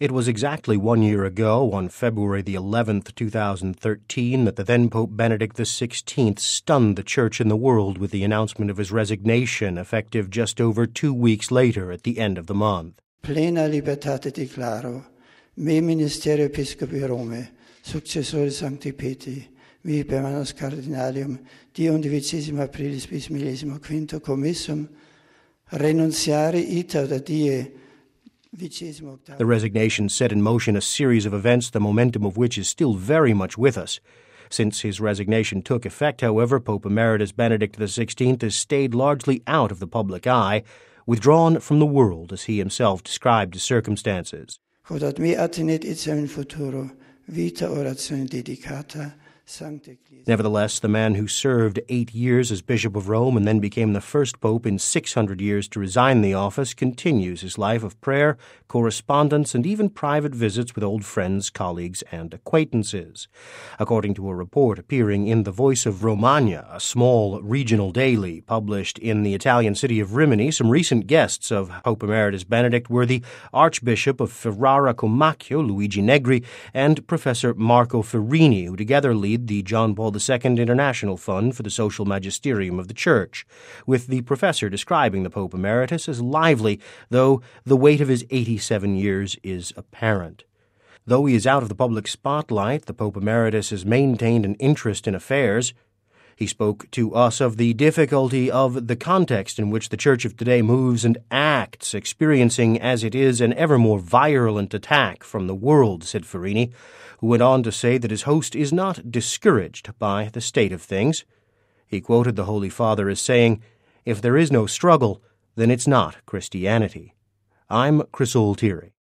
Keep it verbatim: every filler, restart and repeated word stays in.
It was exactly one year ago, on February the eleventh, two thousand thirteen, that the then Pope Benedict the sixteenth stunned the Church and the world with the announcement of his resignation, effective just over two weeks later at the end of the month. Plena libertate declaro, me ministerio episcopi Rome, successore Sancti Petri, vi per manus cardinalium, di undicesimo aprilis bis millesimo quinto commissum, renunciare ita da die. The resignation set in motion a series of events, the momentum of which is still very much with us. Since his resignation took effect, however, Pope Emeritus Benedict the sixteenth has stayed largely out of the public eye, withdrawn from the world, as he himself described his circumstances. Quod me attenet itsem in futuro, vita oratione dedicata, sancta ecclesia. Nevertheless, the man who served eight years as Bishop of Rome and then became the first pope in six hundred years to resign the office continues his life of prayer, correspondence, and even private visits with old friends, colleagues, and acquaintances. According to a report appearing in The Voice of Romagna, a small regional daily published in the Italian city of Rimini, some recent guests of Pope Emeritus Benedict were the Archbishop of Ferrara Comacchio, Luigi Negri, and Professor Marco Ferrini, who together lead the John Paul the Second International Fund for the Social Magisterium of the Church, with the professor describing the Pope Emeritus as lively, though the weight of his eighty-seven years is apparent. Though he is out of the public spotlight, the Pope Emeritus has maintained an interest in affairs. He spoke to us of the difficulty of the context in which the Church of today moves and acts, experiencing as it is an ever more virulent attack from the world, said Ferrini, who went on to say that his host is not discouraged by the state of things. He quoted the Holy Father as saying, "If there is no struggle, then it's not Christianity." I'm Chris Altieri.